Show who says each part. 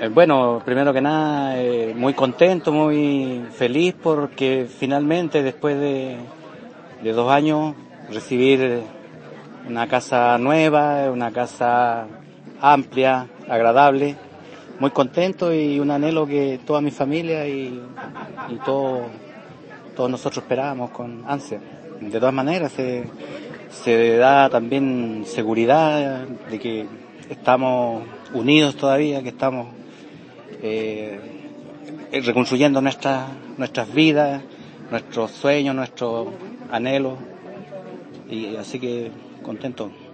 Speaker 1: Bueno, primero que nada, muy contento, muy feliz porque finalmente después de 2 años recibir una casa nueva, una casa amplia, agradable, muy contento y un anhelo que toda mi familia y todos nosotros esperábamos con ansia. De todas maneras se da también seguridad de que estamos unidos todavía, que estamos reconstruyendo nuestras vidas, nuestros sueños, nuestros anhelos, y así que contento.